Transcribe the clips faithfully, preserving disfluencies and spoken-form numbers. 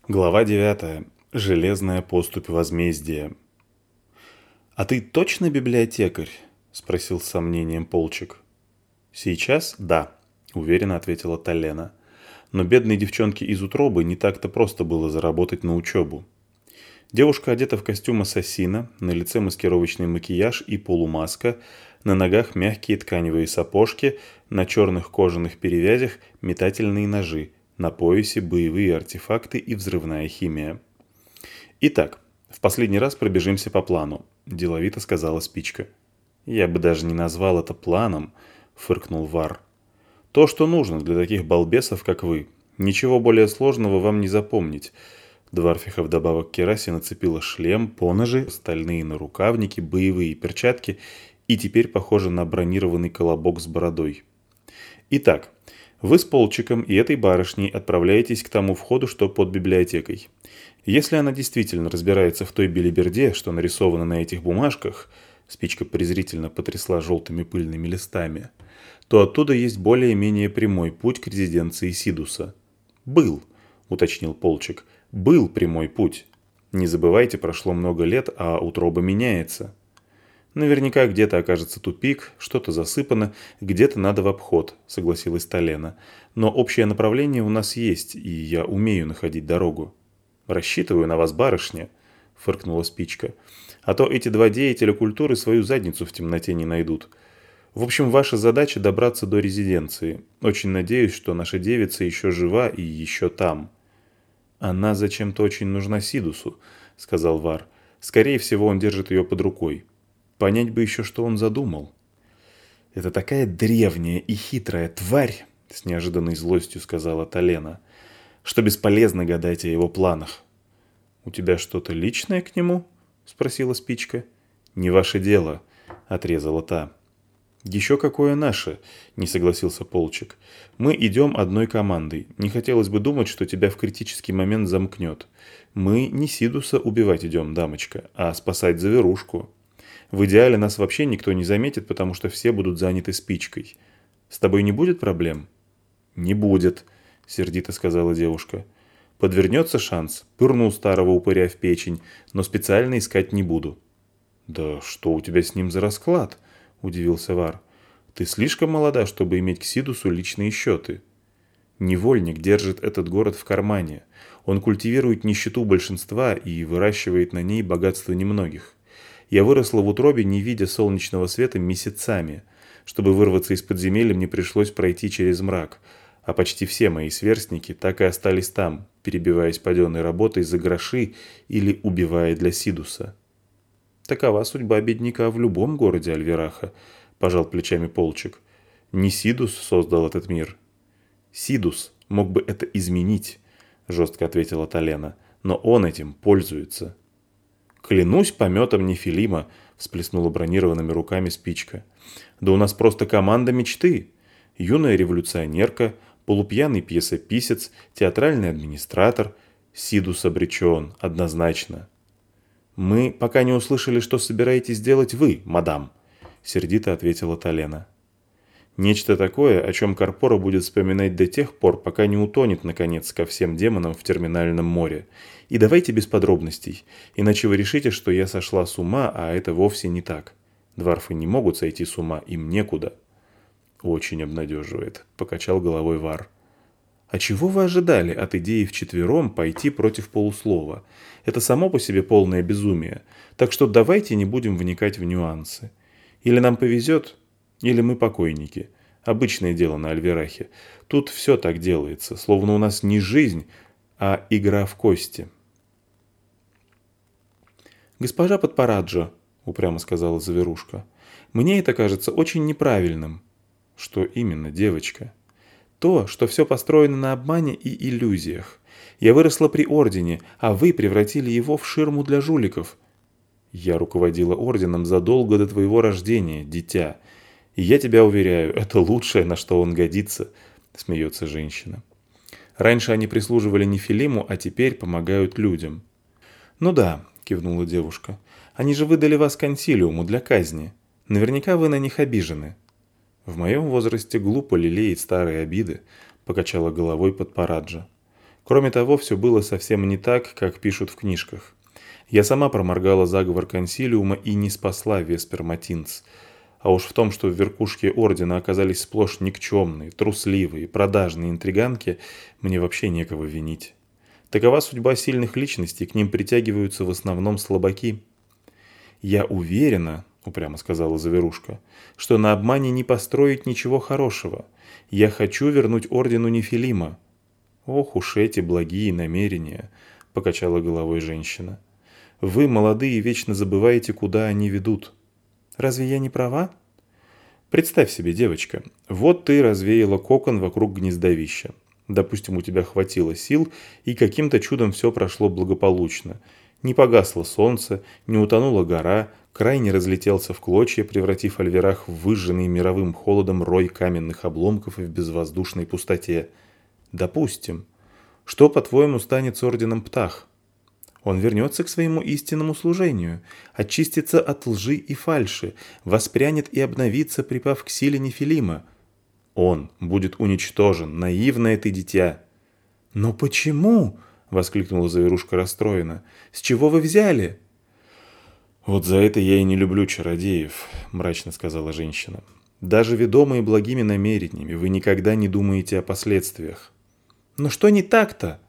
Глава девятая. Железная поступь возмездия. «А ты точно библиотекарь?» – спросил с сомнением Полчик. «Сейчас – да», – уверенно ответила Талена. «Но бедной девчонке из утробы не так-то просто было заработать на учебу». Девушка одета в костюм ассасина, на лице маскировочный макияж и полумаска, на ногах мягкие тканевые сапожки, на черных кожаных перевязях метательные ножи, на поясе боевые артефакты и взрывная химия. «Итак, в последний раз пробежимся по плану», – деловито сказала Спичка. «Я бы даже не назвал это планом», – фыркнул Вар. «То, что нужно для таких балбесов, как вы. Ничего более сложного вам не запомнить». Дварфиха вдобавок к керасе нацепила шлем, поножи, стальные нарукавники, боевые перчатки и теперь похожа на бронированный колобок с бородой. «Итак, вы с Полчиком и этой барышней отправляетесь к тому входу, что под библиотекой. Если она действительно разбирается в той белиберде, что нарисовано на этих бумажках», Спичка презрительно потрясла желтыми пыльными листами, «то оттуда есть более-менее прямой путь к резиденции Сидуса». «Был», — уточнил Полчик, — «был прямой путь. Не забывайте, прошло много лет, а утроба меняется». «Наверняка где-то окажется тупик, что-то засыпано, где-то надо в обход», — согласилась Талена. «Но общее направление у нас есть, и я умею находить дорогу». «Рассчитываю на вас, барышня», — фыркнула Спичка. «А то эти два деятеля культуры свою задницу в темноте не найдут. В общем, ваша задача добраться до резиденции. Очень надеюсь, что наша девица еще жива и еще там». «Она зачем-то очень нужна Сидусу», — сказал Вар. «Скорее всего, он держит ее под рукой. Понять бы еще, что он задумал». «Это такая древняя и хитрая тварь», — с неожиданной злостью сказала Талена, «что бесполезно гадать о его планах». «У тебя что-то личное к нему?» — спросила Спичка. «Не ваше дело», — отрезала та. «Еще какое наше?» – не согласился Полчик. «Мы идем одной командой. Не хотелось бы думать, что тебя в критический момент замкнет. Мы не Сидуса убивать идем, дамочка, а спасать Заверушку. В идеале нас вообще никто не заметит, потому что все будут заняты Спичкой. С тобой не будет проблем?» «Не будет», – сердито сказала девушка. «Подвернется шанс, пырнул старого упыря в печень, но специально искать не буду». «Да что у тебя с ним за расклад?» – удивился Вар. «Ты слишком молода, чтобы иметь к Сидусу личные счеты. Невольник держит этот город в кармане. Он культивирует нищету большинства и выращивает на ней богатство немногих. Я выросла в утробе, не видя солнечного света месяцами. Чтобы вырваться из подземелья, мне пришлось пройти через мрак. А почти все мои сверстники так и остались там, перебиваясь паденной работой за гроши или убивая для Сидуса». «Такова судьба бедняка в любом городе Альвераха», – пожал плечами Полчик. «Не Сидус создал этот мир». «Сидус мог бы это изменить», – жестко ответила Талена, – «но он этим пользуется». «Клянусь пометом Нефилима», – всплеснула бронированными руками Спичка. «Да у нас просто команда мечты. Юная революционерка, полупьяный пьесописец, театральный администратор. Сидус обречен, однозначно». «Мы пока не услышали, что собираетесь делать вы, мадам», — сердито ответила Талена. «Нечто такое, о чем Карпора будет вспоминать до тех пор, пока не утонет, наконец, ко всем демонам в терминальном море. И давайте без подробностей, иначе вы решите, что я сошла с ума, а это вовсе не так. Дварфы не могут сойти с ума, им некуда». «Очень обнадеживает», — покачал головой Вар. «А чего вы ожидали от идеи вчетвером пойти против полуслова? Это само по себе полное безумие, так что давайте не будем вникать в нюансы. Или нам повезет, или мы покойники. Обычное дело на Альверахе. Тут все так делается, словно у нас не жизнь, а игра в кости». «Госпожа Подпараджо», — упрямо сказала Заверушка, — «мне это кажется очень неправильным». «Что именно, девочка?» «То, что все построено на обмане и иллюзиях. Я выросла при Ордене, а вы превратили его в ширму для жуликов». «Я руководила Орденом задолго до твоего рождения, дитя. И я тебя уверяю, это лучшее, на что он годится», — смеется женщина. «Раньше они прислуживали Нефилиму, а теперь помогают людям». «Ну да», — кивнула девушка, — «они же выдали вас консилиуму для казни. Наверняка вы на них обижены». «В моем возрасте глупо лелеять старые обиды», — покачала головой Подпараджа. Кроме того, все было совсем не так, как пишут в книжках. Я сама проморгала заговор консилиума и не спасла Веспер Матинц. А уж в том, что в верхушке ордена оказались сплошь никчемные, трусливые, продажные интриганки, мне вообще некого винить. Такова судьба сильных личностей, к ним притягиваются в основном слабаки. «Я уверена, — упрямо сказала Заверушка, — что на обмане не построить ничего хорошего. Я хочу вернуть ордену Нефилима». «Ох уж эти благие намерения!» — покачала головой женщина. «Вы, молодые, вечно забываете, куда они ведут». «Разве я не права?» «Представь себе, девочка, вот ты развеяла кокон вокруг гнездовища. Допустим, у тебя хватило сил, и каким-то чудом все прошло благополучно. Не погасло солнце, не утонула гора, край не разлетелся в клочья, превратив Альверах в выжженный мировым холодом рой каменных обломков в безвоздушной пустоте. Допустим. Что, по-твоему, станет с орденом Птах? Он вернется к своему истинному служению, очистится от лжи и фальши, воспрянет и обновится, припав к силе Нефилима. Он будет уничтожен, наивное ты дитя». «Но почему?» — воскликнула Заверушка расстроенно. «С чего вы взяли?» «Вот за это я и не люблю чародеев», — мрачно сказала женщина. «Даже ведомые благими намерениями, вы никогда не думаете о последствиях». «Но что не так-то?»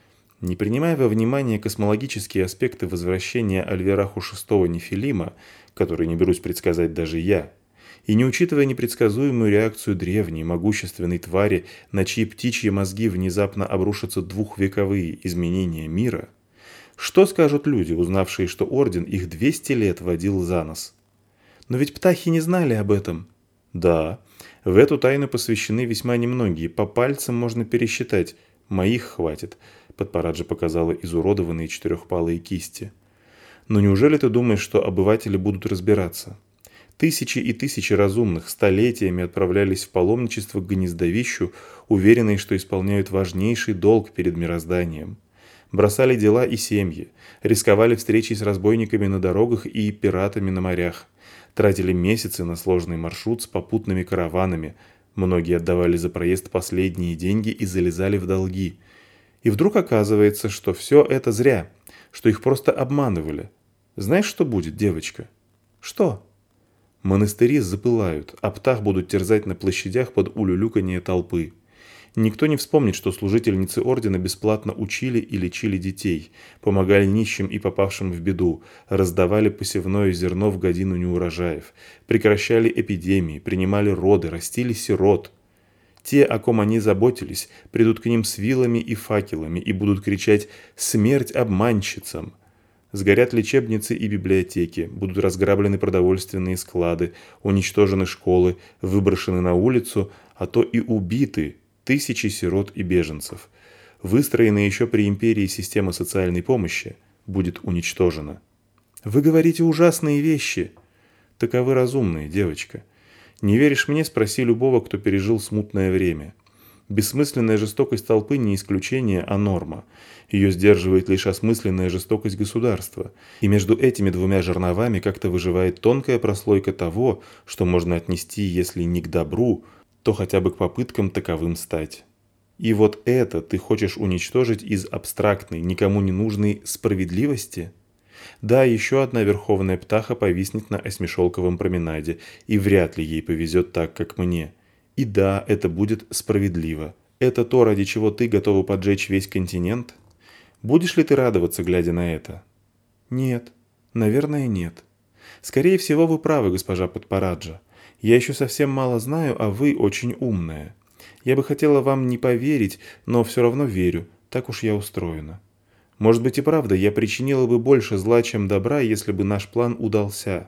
Не принимая во внимание космологические аспекты возвращения Альвераху шестого Нефилима, которые не берусь предсказать даже я, и не учитывая непредсказуемую реакцию древней, могущественной твари, на чьи птичьи мозги внезапно обрушатся двухвековые изменения мира, что скажут люди, узнавшие, что Орден их двести лет водил за нос? Но ведь птахи не знали об этом. Да, в эту тайну посвящены весьма немногие, по пальцам можно пересчитать, моих хватит. Подпараджа показала изуродованные четырехпалые кисти. Но неужели ты думаешь, что обыватели будут разбираться? Тысячи и тысячи разумных столетиями отправлялись в паломничество к гнездовищу, уверенные, что исполняют важнейший долг перед мирозданием. Бросали дела и семьи, рисковали встречей с разбойниками на дорогах и пиратами на морях, тратили месяцы на сложный маршрут с попутными караванами, многие отдавали за проезд последние деньги и залезали в долги. И вдруг оказывается, что все это зря, что их просто обманывали. Знаешь, что будет, девочка? Что? Монастыри запылают, а Птах будут терзать на площадях под улюлюканье толпы. Никто не вспомнит, что служительницы ордена бесплатно учили и лечили детей, помогали нищим и попавшим в беду, раздавали посевное зерно в годину неурожаев, прекращали эпидемии, принимали роды, растили сирот. Те, о ком они заботились, придут к ним с вилами и факелами и будут кричать «Смерть обманщицам!». Сгорят лечебницы и библиотеки, будут разграблены продовольственные склады, уничтожены школы, выброшены на улицу, а то и убиты тысячи сирот и беженцев. Выстроенная еще при империи система социальной помощи будет уничтожена. Вы говорите ужасные вещи. Таковы разумные, девочка. Не веришь мне, спроси любого, кто пережил смутное время. Бессмысленная жестокость толпы не исключение, а норма. Ее сдерживает лишь осмысленная жестокость государства. И между этими двумя жерновами как-то выживает тонкая прослойка того, что можно отнести, если не к добру, то хотя бы к попыткам таковым стать. И вот это ты хочешь уничтожить из абстрактной, никому не нужной справедливости? Да, еще одна верховная птаха повиснет на осьмишелковом променаде, и вряд ли ей повезет так, как мне. И да, это будет справедливо. Это то, ради чего ты готова поджечь весь континент? Будешь ли ты радоваться, глядя на это? Нет, наверное, нет. Скорее всего, вы правы, госпожа Подпараджа. Я еще совсем мало знаю, а вы очень умная. Я бы хотела вам не поверить, но все равно верю, так уж я устроена. Может быть и правда, я причинила бы больше зла, чем добра, если бы наш план удался.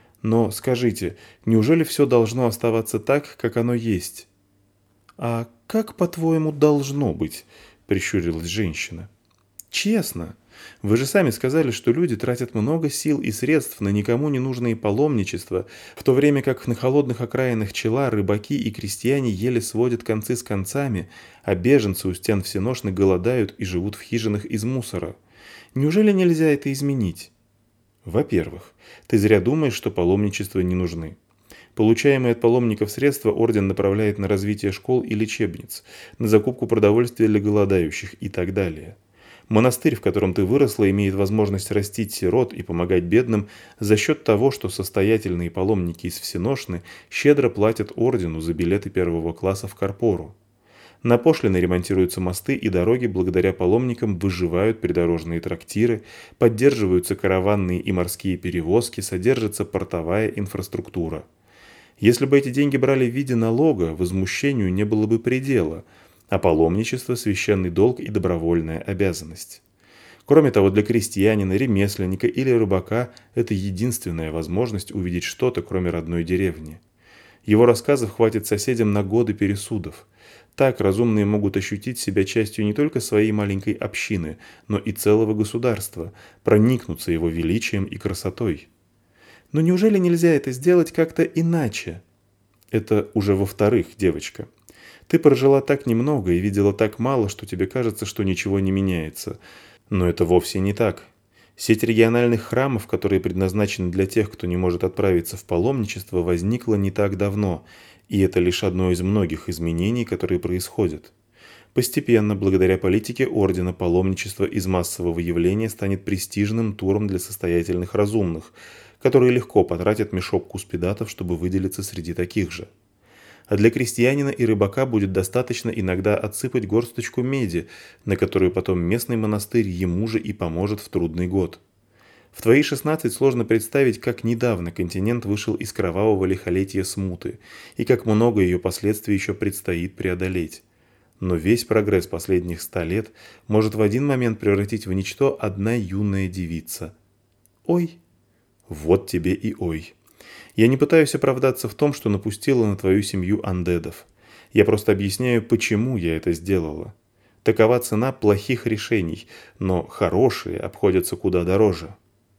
Но скажите, неужели все должно оставаться так, как оно есть? А как, по-твоему, должно быть? Прищурилась женщина. Честно. Вы же сами сказали, что люди тратят много сил и средств на никому не нужные паломничества, в то время как на холодных окраинах Чела рыбаки и крестьяне еле сводят концы с концами, а беженцы у стен всеношно голодают и живут в хижинах из мусора. Неужели нельзя это изменить? Во-первых, ты зря думаешь, что паломничества не нужны. Получаемые от паломников средства орден направляет на развитие школ и лечебниц, на закупку продовольствия для голодающих и так далее. Монастырь, в котором ты выросла, имеет возможность растить сирот и помогать бедным за счет того, что состоятельные паломники из Всеношны щедро платят ордену за билеты первого класса в Карпору. На пошлины ремонтируются мосты и дороги, благодаря паломникам выживают придорожные трактиры, поддерживаются караванные и морские перевозки, содержится портовая инфраструктура. Если бы эти деньги брали в виде налога, возмущению не было бы предела, а паломничество – священный долг и добровольная обязанность. Кроме того, для крестьянина, ремесленника или рыбака это единственная возможность увидеть что-то, кроме родной деревни. Его рассказов хватит соседям на годы пересудов. Так разумные могут ощутить себя частью не только своей маленькой общины, но и целого государства, проникнуться его величием и красотой. Но неужели нельзя это сделать как-то иначе? Это уже во-вторых, девочка. Ты прожила так немного и видела так мало, что тебе кажется, что ничего не меняется. Но это вовсе не так. Сеть региональных храмов, которые предназначены для тех, кто не может отправиться в паломничество, возникла не так давно, и это лишь одно из многих изменений, которые происходят. Постепенно, благодаря политике ордена, паломничество из массового явления станет престижным туром для состоятельных разумных, которые легко потратят мешок куспидатов, чтобы выделиться среди таких же. А для крестьянина и рыбака будет достаточно иногда отсыпать горсточку меди, на которую потом местный монастырь ему же и поможет в трудный год. В твои шестнадцать сложно представить, как недавно континент вышел из кровавого лихолетия смуты, и как много ее последствий еще предстоит преодолеть. Но весь прогресс последних ста лет может в один момент превратить в ничто одна юная девица. Ой! Вот тебе и ой. Я не пытаюсь оправдаться в том, что напустила на твою семью андедов. Я просто объясняю, почему я это сделала. Такова цена плохих решений, но хорошие обходятся куда дороже.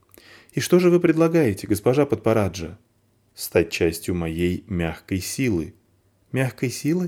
И что же вы предлагаете, госпожа Подпараджа? Стать частью моей мягкой силы. Мягкой силы?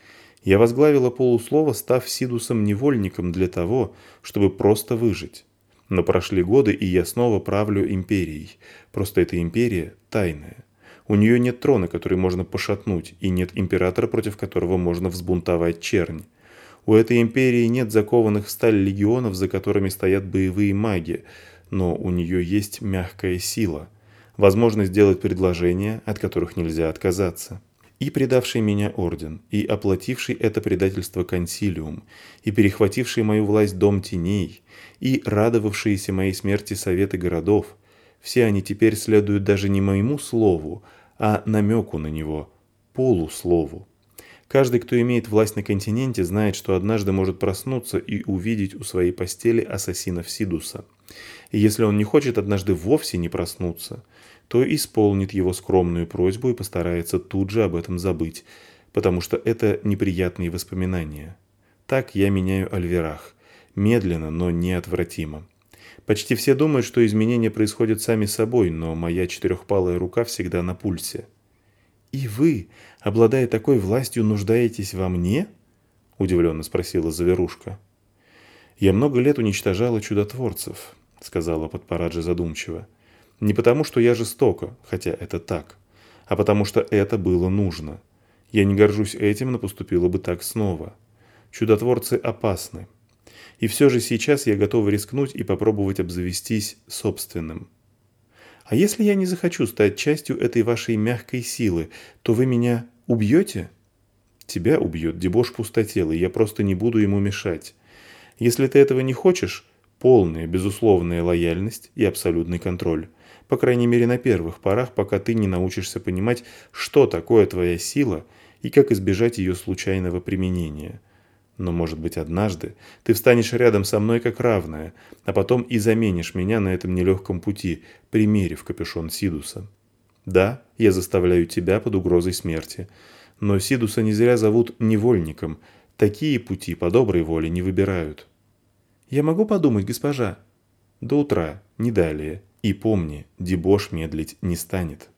Я возглавила полуслова, став Сидусом-невольником для того, чтобы просто выжить. Но прошли годы, и я снова правлю империей. Просто эта империя тайная. У нее нет трона, который можно пошатнуть, и нет императора, против которого можно взбунтовать чернь. У этой империи нет закованных в сталь легионов, за которыми стоят боевые маги, но у нее есть мягкая сила, возможность сделать предложения, от которых нельзя отказаться. И предавший меня орден, и оплативший это предательство консилиум, и перехвативший мою власть дом теней, и радовавшиеся моей смерти советы городов, все они теперь следуют даже не моему слову, а намеку на него, полуслову. Каждый, кто имеет власть на континенте, знает, что однажды может проснуться и увидеть у своей постели ассасинов Сидуса. И если он не хочет однажды вовсе не проснуться, то исполнит его скромную просьбу и постарается тут же об этом забыть, потому что это неприятные воспоминания. Так я меняю Альверах. Медленно, но неотвратимо. Почти все думают, что изменения происходят сами собой, но моя четырехпалая рука всегда на пульсе. «И вы, обладая такой властью, нуждаетесь во мне?» – удивленно спросила Заверушка. «Я много лет уничтожала чудотворцев», – сказала Подпараджа задумчиво. «Не потому, что я жестока, хотя это так, а потому что это было нужно. Я не горжусь этим, но поступила бы так снова. Чудотворцы опасны. И все же сейчас я готова рискнуть и попробовать обзавестись собственным. А если я не захочу стать частью этой вашей мягкой силы, то вы меня убьете?» «Тебя убьет дебош пустотелый, я просто не буду ему мешать. Если ты этого не хочешь, полная безусловная лояльность и абсолютный контроль. По крайней мере на первых порах, пока ты не научишься понимать, что такое твоя сила и как избежать ее случайного применения. Но, может быть, однажды ты встанешь рядом со мной как равная, а потом и заменишь меня на этом нелегком пути, примерив капюшон Сидуса. Да, я заставляю тебя под угрозой смерти, но Сидуса не зря зовут невольником, такие пути по доброй воле не выбирают. Я могу подумать, госпожа? До утра, не далее. И помни, дебош медлить не станет».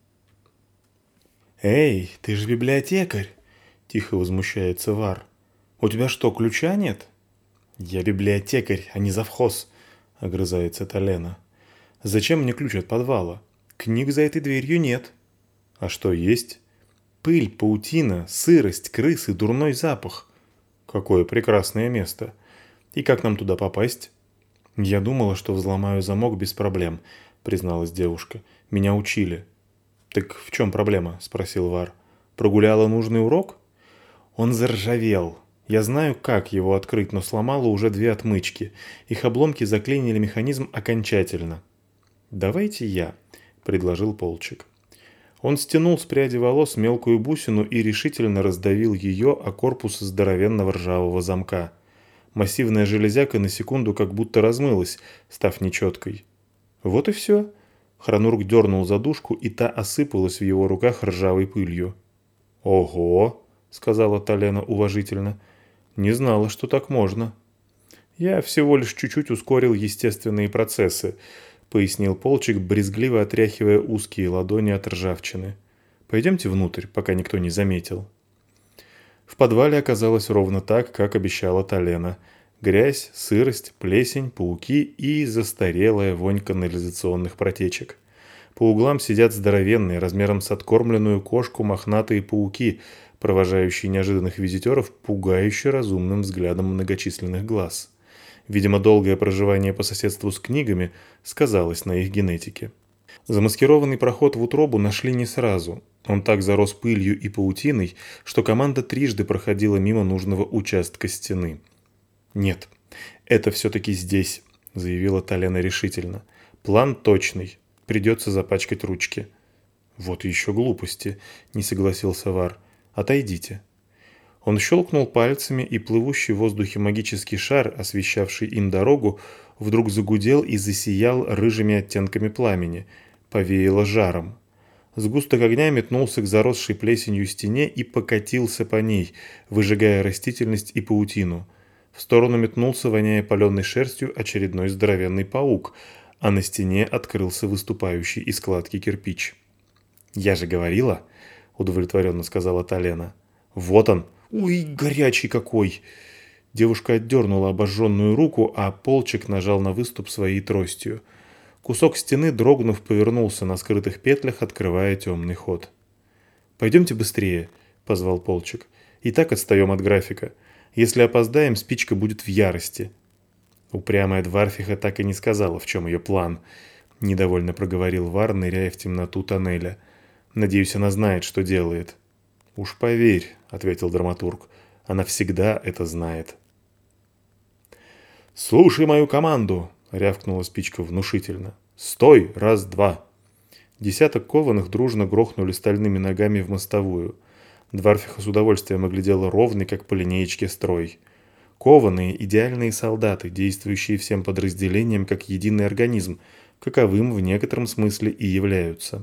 «Эй, ты же библиотекарь!» – тихо возмущается Вар. «У тебя что, ключа нет?» «Я библиотекарь, а не завхоз», – огрызается Талена. «Зачем мне ключ от подвала? Книг за этой дверью нет». А что есть? Пыль, паутина, сырость, крысы, дурной запах. Какое прекрасное место. И как нам туда попасть? Я думала, что взломаю замок без проблем, призналась девушка. Меня учили. Так в чем проблема? Спросил Вар. Прогуляла нужный урок? Он заржавел. Я знаю, как его открыть, но сломала уже две отмычки. Их обломки заклинили механизм окончательно. «Давайте я», — предложил Полчик. Он стянул с пряди волос мелкую бусину и решительно раздавил ее о корпус здоровенного ржавого замка. Массивная железяка на секунду как будто размылась, став нечеткой. Вот и все. Хронург дернул задушку, и та осыпалась в его руках ржавой пылью. «Ого!» — сказала Талена уважительно. «Не знала, что так можно». «Я всего лишь чуть-чуть ускорил естественные процессы», — пояснил Полчик, брезгливо отряхивая узкие ладони от ржавчины. «Пойдемте внутрь, пока никто не заметил». В подвале оказалось ровно так, как обещала Талена. Грязь, сырость, плесень, пауки и застарелая вонь канализационных протечек. По углам сидят здоровенные, размером с откормленную кошку, мохнатые пауки, провожающие неожиданных визитеров пугающе разумным взглядом многочисленных глаз. Видимо, долгое проживание по соседству с книгами сказалось на их генетике. Замаскированный проход в утробу нашли не сразу. Он так зарос пылью и паутиной, что команда трижды проходила мимо нужного участка стены. «Нет, это все-таки здесь», — заявила Талена решительно. «План точный. Придется запачкать ручки». «Вот еще глупости», — не согласился Вар. «Отойдите». Он щелкнул пальцами, и плывущий в воздухе магический шар, освещавший им дорогу, вдруг загудел и засиял рыжими оттенками пламени. Повеяло жаром. Сгусток огня метнулся к заросшей плесенью стене и покатился по ней, выжигая растительность и паутину. В сторону метнулся, воняя паленой шерстью, очередной здоровенный паук, а на стене открылся выступающий из складки кирпич. «Я же говорила», — удовлетворенно сказала Талена. «Вот он! Ой, горячий какой!» Девушка отдернула обожженную руку, а Полчик нажал на выступ своей тростью. Кусок стены, дрогнув, повернулся на скрытых петлях, открывая темный ход. «Пойдемте быстрее», — позвал Полчик. «И так отстаем от графика. Если опоздаем, спичка будет в ярости». Упрямая Дварфиха так и не сказала, в чем ее план. Недовольно проговорил Вар, ныряя в темноту тоннеля. «Надеюсь, она знает, что делает». «Уж поверь», — ответил драматург, — «она всегда это знает». «Слушай мою команду!» — рявкнула спичка внушительно. «Стой! Раз-два!» Десяток кованых дружно грохнули стальными ногами в мостовую. Дварфиха с удовольствием оглядела ровный, как по линеечке, строй. Кованые — идеальные солдаты, действующие всем подразделением как единый организм, каковым в некотором смысле и являются.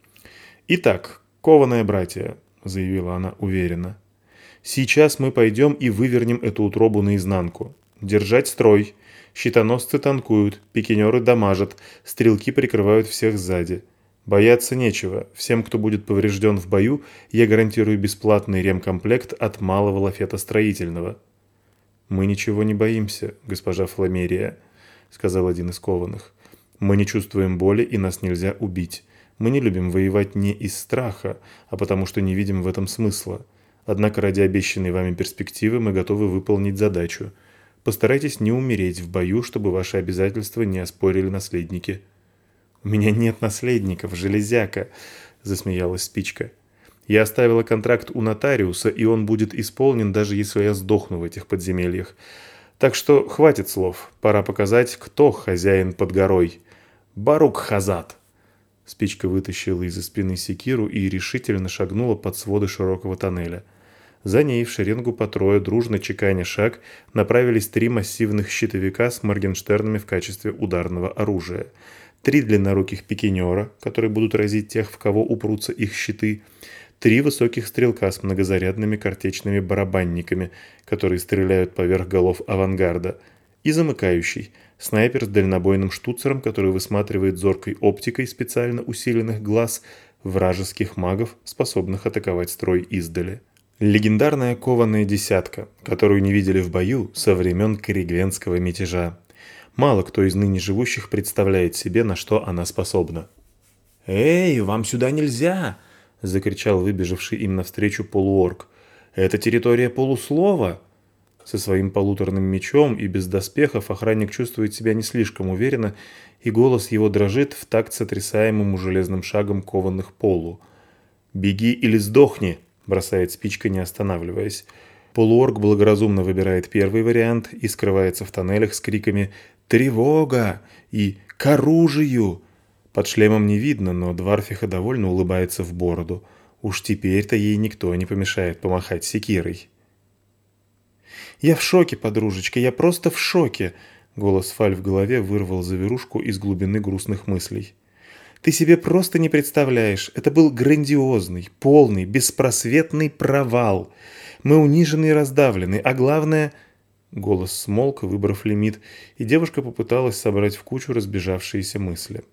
«Итак, кованые братья», — заявила она уверенно, — «сейчас мы пойдем и вывернем эту утробу наизнанку. Держать строй. Щитоносцы танкуют, пикинеры дамажат, стрелки прикрывают всех сзади. Бояться нечего. Всем, кто будет поврежден в бою, я гарантирую бесплатный ремкомплект от малого лафета строительного». «Мы ничего не боимся, госпожа Фламерия», — сказал один из кованых. «Мы не чувствуем боли, и нас нельзя убить. Мы не любим воевать не из страха, а потому что не видим в этом смысла. Однако ради обещанной вами перспективы мы готовы выполнить задачу. Постарайтесь не умереть в бою, чтобы ваши обязательства не оспорили наследники». «У меня нет наследников, железяка», — засмеялась спичка. «Я оставила контракт у нотариуса, и он будет исполнен, даже если я сдохну в этих подземельях. Так что хватит слов, пора показать, кто хозяин под горой. Барук Хазат!» Спичка вытащила из-за спины секиру и решительно шагнула под своды широкого тоннеля. За ней в шеренгу по трое, дружно чеканя шаг, направились три массивных щитовика с моргенштернами в качестве ударного оружия. Три длинноруких пикинера, которые будут разить тех, в кого упрутся их щиты. Три высоких стрелка с многозарядными картечными барабанниками, которые стреляют поверх голов авангарда. И замыкающий, снайпер с дальнобойным штуцером, который высматривает зоркой оптикой специально усиленных глаз вражеских магов, способных атаковать строй издали. Легендарная кованая десятка, которую не видели в бою со времен Корригвенского мятежа. Мало кто из ныне живущих представляет себе, на что она способна. «Эй, вам сюда нельзя!» — закричал выбежавший им навстречу полуорк. «Это территория полуслова!» Со своим полуторным мечом и без доспехов охранник чувствует себя не слишком уверенно, и голос его дрожит в такт сотрясаемому железным шагом кованых полу. «Беги или сдохни!» – бросает спичка, не останавливаясь. Полуорк благоразумно выбирает первый вариант и скрывается в тоннелях с криками «Тревога!» и «К оружию!». Под шлемом не видно, но Дварфиха довольно улыбается в бороду. Уж теперь-то ей никто не помешает помахать секирой. «Я в шоке, подружечка, я просто в шоке!» Голос Фаль в голове вырвал Заверушку из глубины грустных мыслей. «Ты себе просто не представляешь, это был грандиозный, полный, беспросветный провал. Мы унижены и раздавлены, а главное...» Голос смолк, выбрав лимит, и девушка попыталась собрать в кучу разбежавшиеся мысли.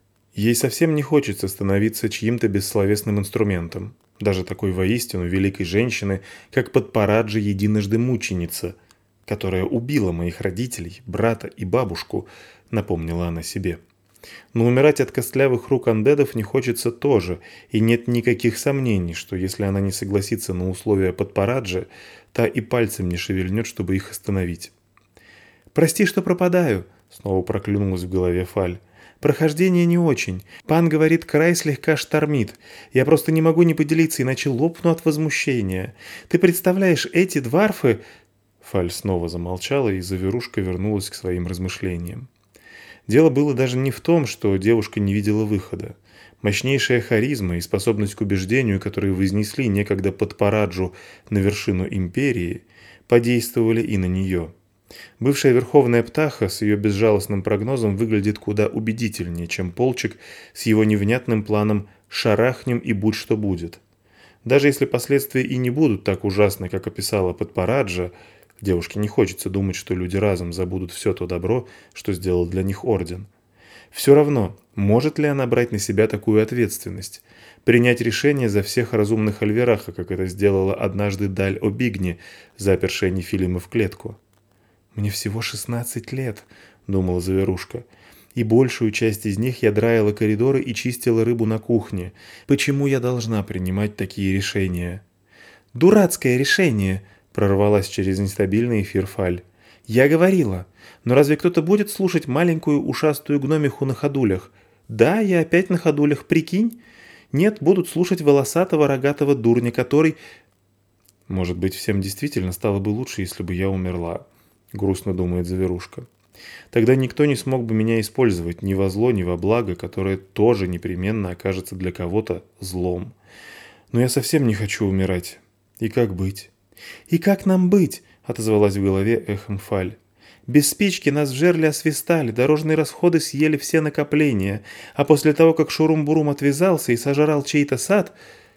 Ей совсем не хочется становиться чьим-то бессловесным инструментом, даже такой воистину великой женщины, как Подпараджи единожды мученица, которая убила моих родителей, брата и бабушку, напомнила она себе. Но умирать от костлявых рук андедов не хочется тоже, и нет никаких сомнений, что если она не согласится на условия Подпараджи, та и пальцем не шевельнет, чтобы их остановить. «Прости, что пропадаю», — снова проклюнулась в голове Фаль. «Прохождение не очень. Пан говорит, край слегка штормит. Я просто не могу не поделиться, иначе лопну от возмущения. Ты представляешь, эти дварфы...» Фаль снова замолчала, и Заверушка вернулась к своим размышлениям. Дело было даже не в том, что девушка не видела выхода. Мощнейшая харизма и способность к убеждению, которые вознесли некогда Подпараджу на вершину империи, подействовали и на нее. Бывшая Верховная Птаха с ее безжалостным прогнозом выглядит куда убедительнее, чем Полчик с его невнятным планом «шарахнем и будь что будет». Даже если последствия и не будут так ужасны, как описала Подпараджа, девушке не хочется думать, что люди разом забудут все то добро, что сделал для них Орден. Все равно, может ли она брать на себя такую ответственность? Принять решение за всех разумных Альвераха, как это сделала однажды Даль О'Бигни, запершая Нефилима в клетку? «Мне всего шестнадцать лет», — думала Заверушка, «и большую часть из них я драила коридоры и чистила рыбу на кухне. Почему я должна принимать такие решения?» «Дурацкое решение!» — прорвалась через нестабильный эфир Фаль. «Я говорила. Но разве кто-то будет слушать маленькую ушастую гномиху на ходулях? Да, я опять на ходулях, прикинь? Нет, будут слушать волосатого рогатого дурня, который...» «Может быть, всем действительно стало бы лучше, если бы я умерла», — грустно думает Заверушка. «Тогда никто не смог бы меня использовать ни во зло, ни во благо, которое тоже непременно окажется для кого-то злом. Но я совсем не хочу умирать. И как быть?» «И как нам быть?» — отозвалась в голове эхом Фаль. «Без спички нас в жерле освистали, дорожные расходы съели все накопления, а после того, как Шурум-Бурум отвязался и сожрал чей-то сад...»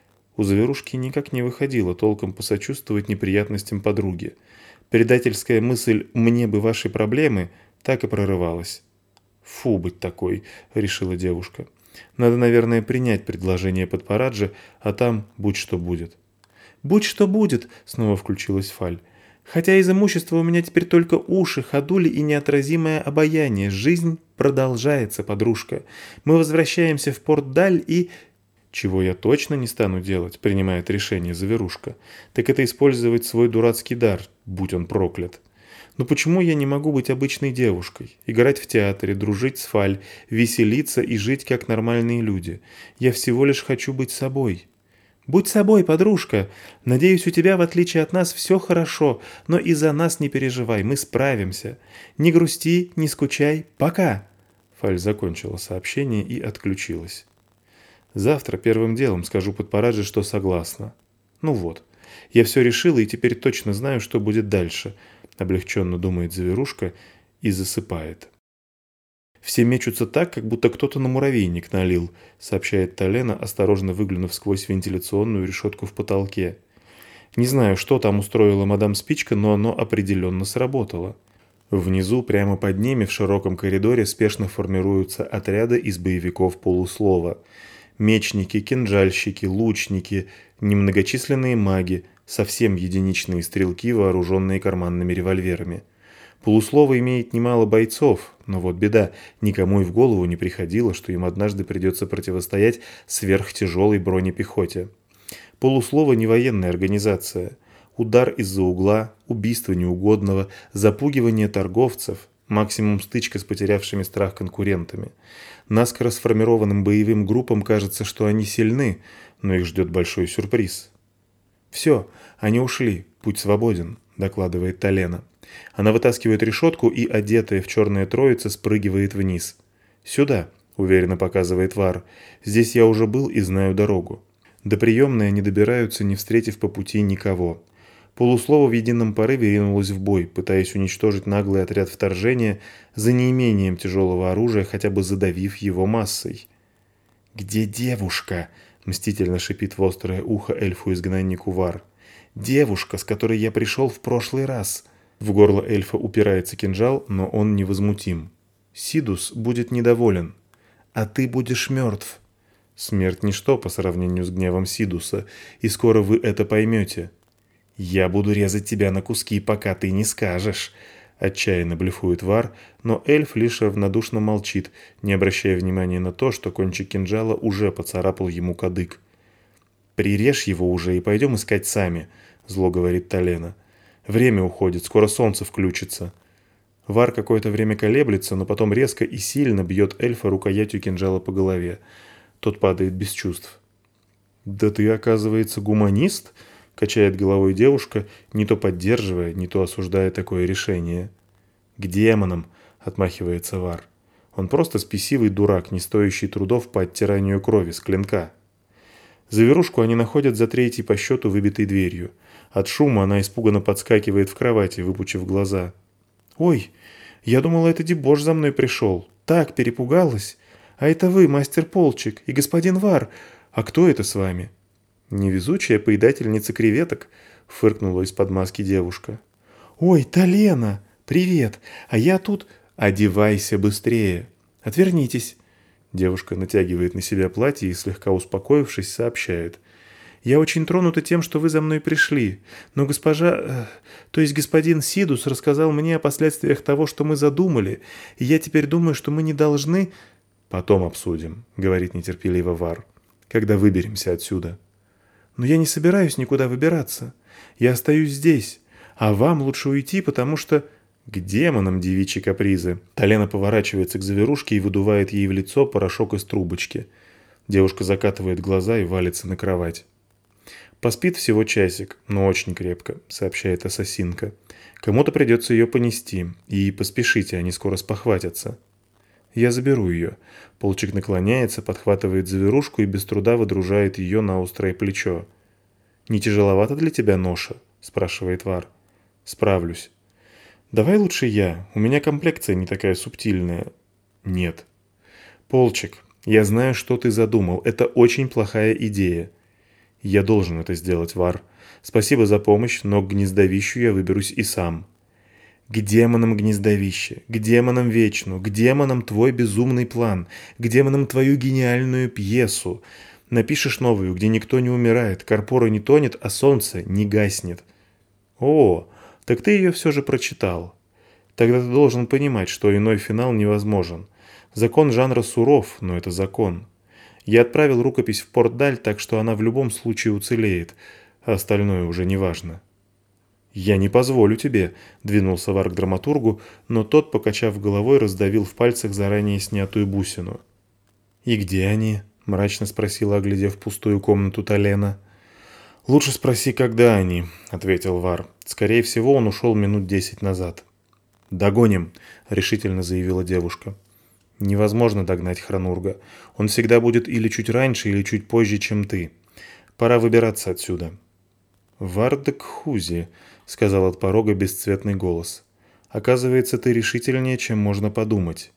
У Заверушки никак не выходило толком посочувствовать неприятностям подруги. Предательская мысль «мне бы ваши проблемы» так и прорывалась. «Фу, быть такой», — решила девушка. «Надо, наверное, принять предложение Подпараджи, а там будь что будет». «Будь что будет», — снова включилась Фаль. «Хотя из имущества у меня теперь только уши, ходули и неотразимое обаяние. Жизнь продолжается, подружка. Мы возвращаемся в порт Даль и...» «Чего я точно не стану делать», — принимает решение Заверушка, «так это использовать свой дурацкий дар, будь он проклят. Но почему я не могу быть обычной девушкой, играть в театре, дружить с Фаль, веселиться и жить как нормальные люди? Я всего лишь хочу быть собой». «Будь собой, подружка. Надеюсь, у тебя, в отличие от нас, все хорошо, но и за нас не переживай, мы справимся. Не грусти, не скучай. Пока!» Фаль закончила сообщение и отключилась. «Завтра первым делом скажу Подпарадже, что согласна. Ну вот, я все решила и теперь точно знаю, что будет дальше», — облегченно думает Заверушка и засыпает. «Все мечутся так, как будто кто-то на муравейник налил», — сообщает Талена, осторожно выглянув сквозь вентиляционную решетку в потолке. «Не знаю, что там устроила мадам Спичка, но оно определенно сработало». Внизу, прямо под ними, в широком коридоре спешно формируются отряды из боевиков полуслова. Мечники, кинжальщики, лучники, немногочисленные маги, совсем единичные стрелки, вооруженные карманными револьверами. Полуслово имеет немало бойцов, но вот беда, никому и в голову не приходило, что им однажды придется противостоять сверхтяжелой бронепехоте. Полуслово не военная организация. Удар из-за угла, убийство неугодного, запугивание торговцев, максимум стычка с потерявшими страх конкурентами. Наскоро сформированным боевым группам кажется, что они сильны, но их ждет большой сюрприз. «Все, они ушли, путь свободен», — докладывает Талена. Она вытаскивает решетку и, одетая в черное троица, спрыгивает вниз. «Сюда», — уверенно показывает Вар. «Здесь я уже был и знаю дорогу». До приемной они добираются, не встретив по пути никого. Полуслово в едином порыве ринулось в бой, пытаясь уничтожить наглый отряд вторжения за неимением тяжелого оружия, хотя бы задавив его массой. «Где девушка?» — мстительно шипит в острое ухо эльфу-изгнаннику Вар. «Девушка, с которой я пришел в прошлый раз». В горло эльфа упирается кинжал, но он невозмутим. «Сидус будет недоволен. А ты будешь мертв». Смерть ничто по сравнению с гневом Сидуса, и скоро вы это поймете. «Я буду резать тебя на куски, пока ты не скажешь», — отчаянно блефует Вар, но эльф лишь равнодушно молчит, не обращая внимания на то, что кончик кинжала уже поцарапал ему кадык. «Прирежь его уже и пойдем искать сами», — зло говорит Талена. «Время уходит, скоро солнце включится». Вар какое-то время колеблется, но потом резко и сильно бьет эльфа рукоятью кинжала по голове. Тот падает без чувств. «Да ты, оказывается, гуманист?» — качает головой девушка, не то поддерживая, не то осуждая такое решение. «К демонам!» — отмахивается Вар. «Он просто спесивый дурак, не стоящий трудов по оттиранию крови с клинка». Заверушку они находят за третьей по счету выбитой дверью. От шума она испуганно подскакивает в кровати, выпучив глаза. «Ой, я думала, это дебош за мной пришел. Так перепугалась. А это вы, мастер Полчик, и господин Вар. А кто это с вами?» «Невезучая поедательница креветок», — фыркнула из-под маски девушка. «Ой, Талена, привет! А я тут...» «Одевайся быстрее! Отвернитесь!» Девушка натягивает на себя платье и, слегка успокоившись, сообщает. «Я очень тронута тем, что вы за мной пришли, но госпожа... Э, то есть господин Сидус рассказал мне о последствиях того, что мы задумали, и я теперь думаю, что мы не должны...» «Потом обсудим», — говорит нетерпеливо Вар, — «когда выберемся отсюда». «Но я не собираюсь никуда выбираться. Я остаюсь здесь, а вам лучше уйти, потому что...» «К демонам девичьи капризы!» Талена поворачивается к Заверушке и выдувает ей в лицо порошок из трубочки. Девушка закатывает глаза и валится на кровать. «Поспит всего часик, но очень крепко», — сообщает ассасинка. «Кому-то придется ее понести, и поспешите, они скоро спохватятся». «Я заберу ее». Полчик наклоняется, подхватывает Заверушку и без труда выдружает ее на острое плечо. «Не тяжеловато для тебя ноша?» — спрашивает Вар. «Справлюсь». «Давай лучше я, у меня комплекция не такая субтильная». «Нет». «Полчик, я знаю, что ты задумал, это очень плохая идея». «Я должен это сделать, Вар. Спасибо за помощь, но к гнездовищу я выберусь и сам». «К демонам гнездовище, к демонам вечну, к демонам твой безумный план, к демонам твою гениальную пьесу. Напишешь новую, где никто не умирает, Карпора не тонет, а солнце не гаснет». «О, так ты ее все же прочитал. Тогда ты должен понимать, что иной финал невозможен. Закон жанра суров, но это закон. Я отправил рукопись в Портдаль, так что она в любом случае уцелеет, а остальное уже не важно». «Я не позволю тебе», — двинулся Вар к драматургу, но тот, покачав головой, раздавил в пальцах заранее снятую бусину. «И где они?» — мрачно спросила, оглядев пустую комнату Талена. «Лучше спроси, когда они», — ответил Вар. «Скорее всего, он ушел минут десять назад». «Догоним», — решительно заявила девушка. «Невозможно догнать Хронурга. Он всегда будет или чуть раньше, или чуть позже, чем ты. Пора выбираться отсюда». «Вардекхузи», — сказал от порога бесцветный голос. «Оказывается, ты решительнее, чем можно подумать».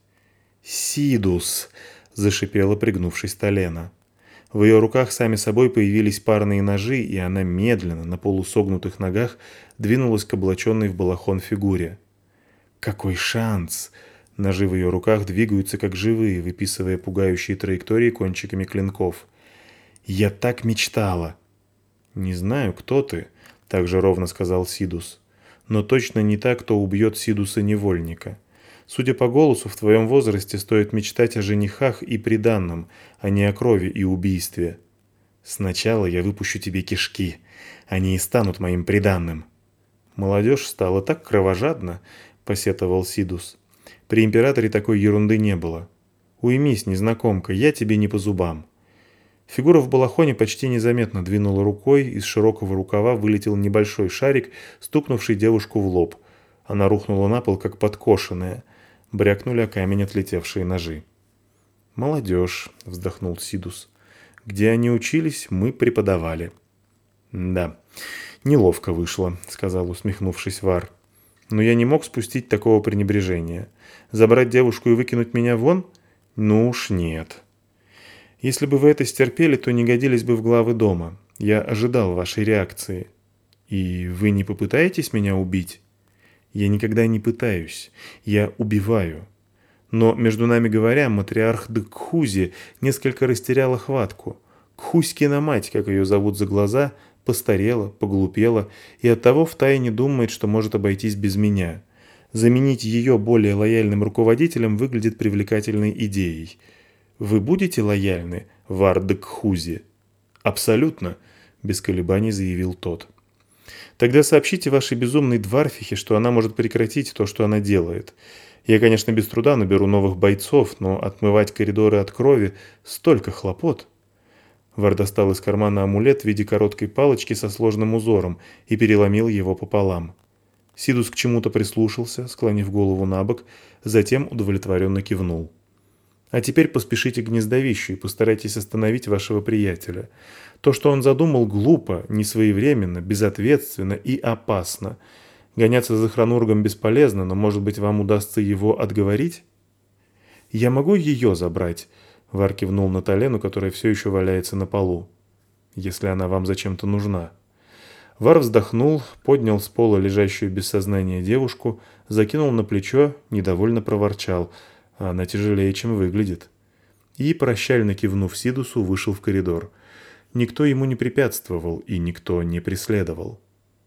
«Сидус», — зашипела, пригнувшись Талена. В ее руках сами собой появились парные ножи, и она медленно, на полусогнутых ногах, двинулась к облаченной в балахон фигуре. «Какой шанс!» Ножи в ее руках двигаются как живые, выписывая пугающие траектории кончиками клинков. «Я так мечтала!» «Не знаю, кто ты», — так же ровно сказал Сидус. но точно не та, кто убьет Сидуса-невольника. Судя по голосу, в твоем возрасте стоит мечтать о женихах и приданном, а не о крови и убийстве. Сначала я выпущу тебе кишки. Они и станут моим приданным. Молодежь стала так кровожадна, посетовал Сидус. При императоре такой ерунды не было. Уймись, незнакомка, я тебе не по зубам. Фигура в балахоне почти незаметно двинула рукой, из широкого рукава вылетел небольшой шарик, стукнувший девушку в лоб. Она рухнула на пол, как подкошенная. Брякнули о камень отлетевшие ножи. «Молодежь», — вздохнул Сидус. «Где они учились, мы преподавали». «Да, неловко вышло», — сказал, усмехнувшись Вар. «Но я не мог спустить такого пренебрежения. Забрать девушку и выкинуть меня вон? Ну уж нет». «Если бы вы это стерпели, то не годились бы в главы дома. Я ожидал вашей реакции. И вы не попытаетесь меня убить?» «Я никогда не пытаюсь. Я убиваю». Но, между нами говоря, матриарх Дкхузи несколько растеряла хватку. Кхуськина мать, как ее зовут за глаза, постарела, поглупела и оттого втайне думает, что может обойтись без меня. Заменить ее более лояльным руководителем выглядит привлекательной идеей. «Вы будете лояльны, Вар Дкхузи?» «Абсолютно», — без колебаний заявил тот. «Тогда сообщите вашей безумной Дварфихе, что она может прекратить то, что она делает. Я, конечно, без труда наберу новых бойцов, но отмывать коридоры от крови — столько хлопот». Вар достал из кармана амулет в виде короткой палочки со сложным узором и переломил его пополам. Сидус к чему-то прислушался, склонив голову на бок, затем удовлетворенно кивнул. «А теперь поспешите к гнездовищу и постарайтесь остановить вашего приятеля. То, что он задумал, глупо, несвоевременно, безответственно и опасно. Гоняться за Хронургом бесполезно, но, может быть, вам удастся его отговорить?» «Я могу ее забрать?» — Вар кивнул на Талену, которая все еще валяется на полу. «Если она вам зачем-то нужна». Вар вздохнул, поднял с пола лежащую без сознания девушку, закинул на плечо, недовольно проворчал. А она тяжелее, чем выглядит. И, прощально кивнув Сидусу, вышел в коридор. Никто ему не препятствовал и никто не преследовал.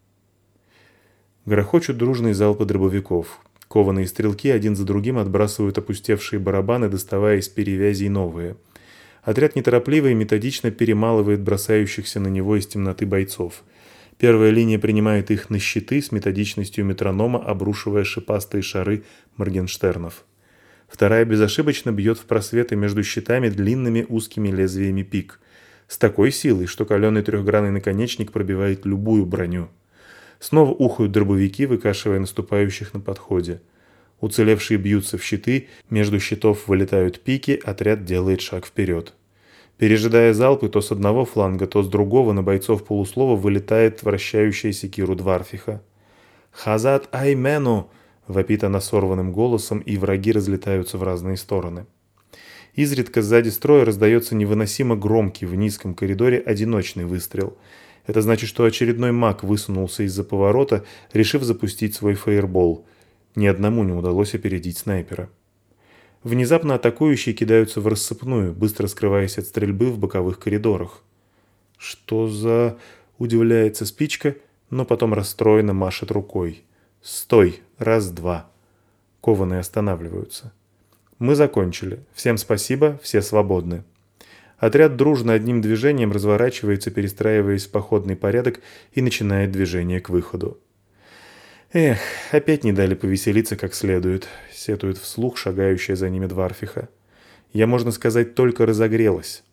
Грохочут дружные залпы дробовиков. Кованые стрелки один за другим отбрасывают опустевшие барабаны, доставая из перевязей новые. Отряд неторопливо и методично перемалывает бросающихся на него из темноты бойцов. Первая линия принимает их на щиты с методичностью метронома, обрушивая шипастые шары Моргенштернов. Вторая безошибочно бьет в просветы между щитами длинными узкими лезвиями пик. С такой силой, что каленый трехгранный наконечник пробивает любую броню. Снова ухают дробовики, выкашивая наступающих на подходе. Уцелевшие бьются в щиты, между щитов вылетают пики, отряд делает шаг вперед. Пережидая залпы то с одного фланга, то с другого на бойцов полуслова вылетает вращающаяся секиру Дварфиха. «Хазат Аймену!» — вопит она сорванным голосом, и враги разлетаются в разные стороны. Изредка сзади строя раздается невыносимо громкий в низком коридоре одиночный выстрел. Это значит, что очередной маг высунулся из-за поворота, решив запустить свой фаербол. Ни одному не удалось опередить снайпера. Внезапно атакующие кидаются в рассыпную, быстро скрываясь от стрельбы в боковых коридорах. «Что за...» — удивляется Спичка, но потом расстроенно машет рукой. «Стой! Раз-два!» Кованые останавливаются. «Мы закончили. Всем спасибо, все свободны». Отряд дружно одним движением разворачивается, перестраиваясь в походный порядок, и начинает движение к выходу. «Эх, опять не дали повеселиться как следует», — сетует вслух шагающая за ними Дварфиха. «Я, можно сказать, только разогрелась».